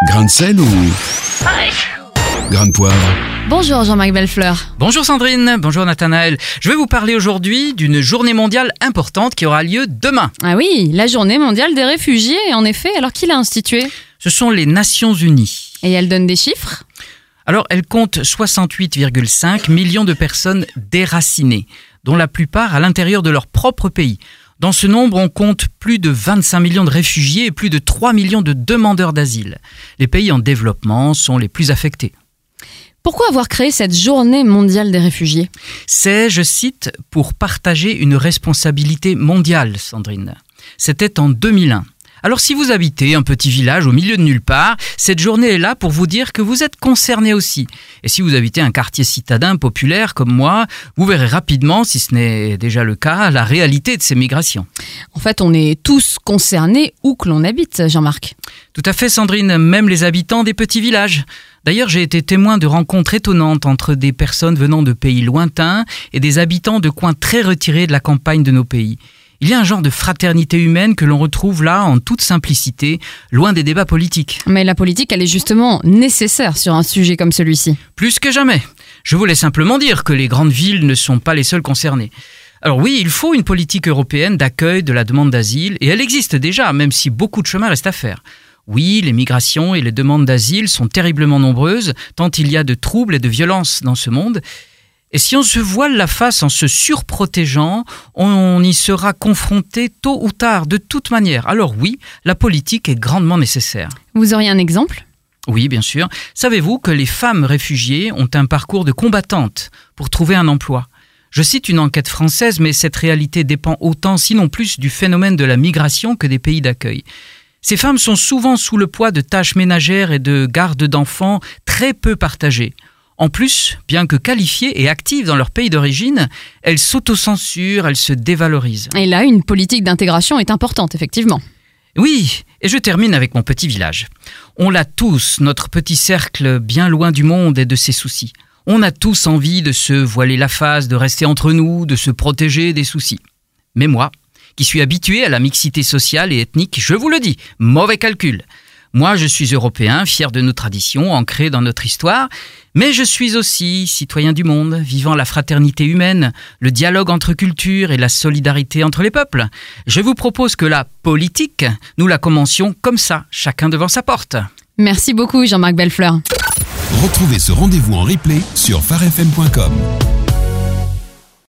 Grain de sel ou grain de poivre? Bonjour Jean-Marc Bellefleur. Bonjour Sandrine, bonjour Nathanaël. Je vais vous parler aujourd'hui d'une journée mondiale importante qui aura lieu demain. Ah oui, la journée mondiale des réfugiés, en effet, alors qui l'a instituée? Ce sont les Nations Unies. Et elle donne des chiffres? Alors, elle compte 68,5 millions de personnes déracinées, dont la plupart à l'intérieur de leur propre pays. Dans ce nombre, on compte plus de 25 millions de réfugiés et plus de 3 millions de demandeurs d'asile. Les pays en développement sont les plus affectés. Pourquoi avoir créé cette journée mondiale des réfugiés? C'est, je cite, pour partager une responsabilité mondiale, Sandrine. C'était en 2001. Alors si vous habitez un petit village au milieu de nulle part, cette journée est là pour vous dire que vous êtes concerné aussi. Et si vous habitez un quartier citadin populaire comme moi, vous verrez rapidement, si ce n'est déjà le cas, la réalité de ces migrations. En fait, on est tous concernés où que l'on habite, Jean-Marc. Tout à fait, Sandrine, même les habitants des petits villages. D'ailleurs, j'ai été témoin de rencontres étonnantes entre des personnes venant de pays lointains et des habitants de coins très retirés de la campagne de nos pays. Il y a un genre de fraternité humaine que l'on retrouve là en toute simplicité, loin des débats politiques. Mais la politique, elle est justement nécessaire sur un sujet comme celui-ci. Plus que jamais. Je voulais simplement dire que les grandes villes ne sont pas les seules concernées. Alors oui, il faut une politique européenne d'accueil de la demande d'asile, et elle existe déjà, même si beaucoup de chemin reste à faire. Oui, les migrations et les demandes d'asile sont terriblement nombreuses, tant il y a de troubles et de violences dans ce monde. Et si on se voile la face en se surprotégeant, on y sera confronté tôt ou tard, de toute manière. Alors oui, la politique est grandement nécessaire. Vous auriez un exemple ? Oui, bien sûr. Savez-vous que les femmes réfugiées ont un parcours de combattantes pour trouver un emploi ? Je cite une enquête française, mais cette réalité dépend autant, sinon plus, du phénomène de la migration que des pays d'accueil. Ces femmes sont souvent sous le poids de tâches ménagères et de garde d'enfants très peu partagées. En plus, bien que qualifiées et actives dans leur pays d'origine, elles s'autocensurent, elles se dévalorisent. Et là, une politique d'intégration est importante, effectivement. Oui, et je termine avec mon petit village. On l'a tous, notre petit cercle bien loin du monde et de ses soucis. On a tous envie de se voiler la face, de rester entre nous, de se protéger des soucis. Mais moi, qui suis habitué à la mixité sociale et ethnique, je vous le dis, mauvais calcul. Moi, je suis européen, fier de nos traditions, ancrées dans notre histoire, mais je suis aussi citoyen du monde, vivant la fraternité humaine, le dialogue entre cultures et la solidarité entre les peuples. Je vous propose que la politique, nous la commencions comme ça, chacun devant sa porte. Merci beaucoup, Jean-Marc Bellefleur. Retrouvez ce rendez-vous en replay sur farfm.com.